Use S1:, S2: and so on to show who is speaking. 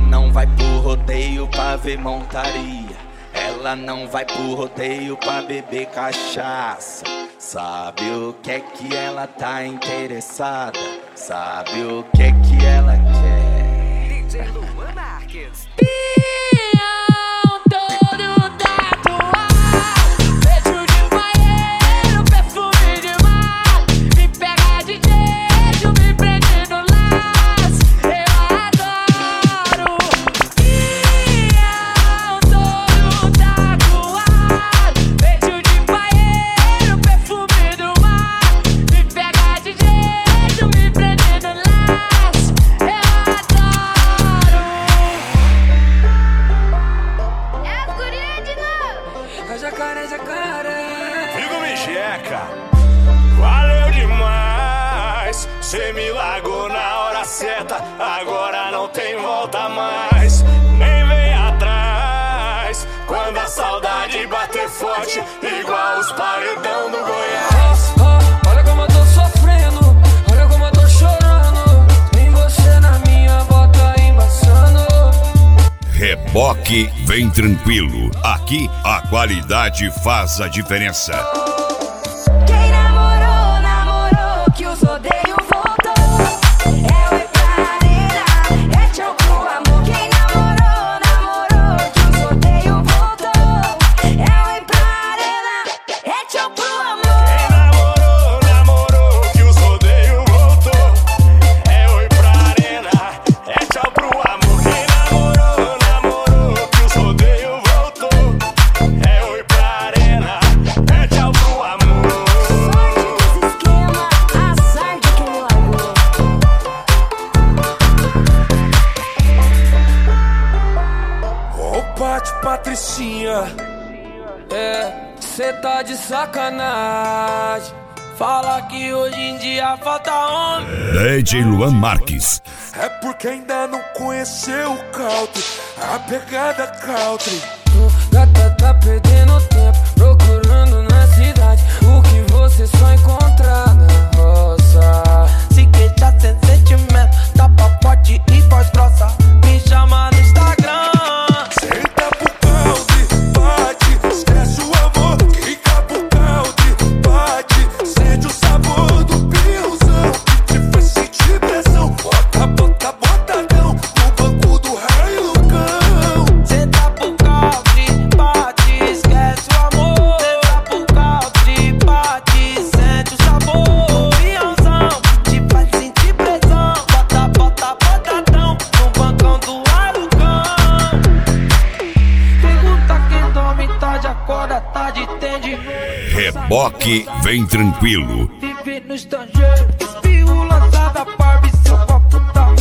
S1: não vai pro rodeio pra ver montaria. Ela não vai pro rodeio pra beber cachaça. Sabe o que é que ela tá interessada? Sabe o que é que ela quer?
S2: DJ Luan Marques.
S3: Figo me checa, valeu demais. Cê me largou na hora certa, agora não tem volta mais. Nem vem atrás, quando a saudade bater forte, igual os paredão do Goiás.
S4: Olha como eu tô sofrendo, olha como eu tô chorando. Tem você na minha bota embaçando.
S5: Reboque vem tranquilo. Aqui a qualidade faz a diferença.
S6: Quem namorou, namorou, que os rodeios voltou. É oi pra arena, é tchau pro amor. Quem namorou, namorou, que os rodeios voltou. É oi pra arena, é tchau pro amor.
S3: Quem namorou, namorou, que os rodeios voltou. É oi pra arena, é tchau pro amor. Quem namorou, namorou, que os rodeios voltou. É oi pra arena, é tchau pro amor.
S6: Sorte desse esquema, azar de quem me largou.
S4: Ô Pati Patricinha, cê tá de sacanagem. Fala que hoje em dia falta homem.
S5: DJ Luan Marques.
S7: É porque ainda não conheceu o country, a pegada country.
S4: Gata tá perdendo tempo, procurando na cidade o que você só encontra na roça. Se queixa sem sentimento, tapa pote e voz grossa. Me chama no Instagram.
S7: Senta pro country, bate, esquece o amor. Fica pro country, bate, sente o sabor do pilzão que te faz sentir pressão. Bota, bota, botadão no banco do raio cão.
S4: Senta pro country, bate, esquece o amor. Senta pro country, bate, sente o sabor. O peãozão te faz sentir pressão. Bota, bota, botadão no bancão do alucão. Pergunta quem dorme, tá de acorda, tá de tende.
S5: Reboque vem tranquilo.
S4: Vive no estrangeiro, espirro lançada, Barbie, seu copo tá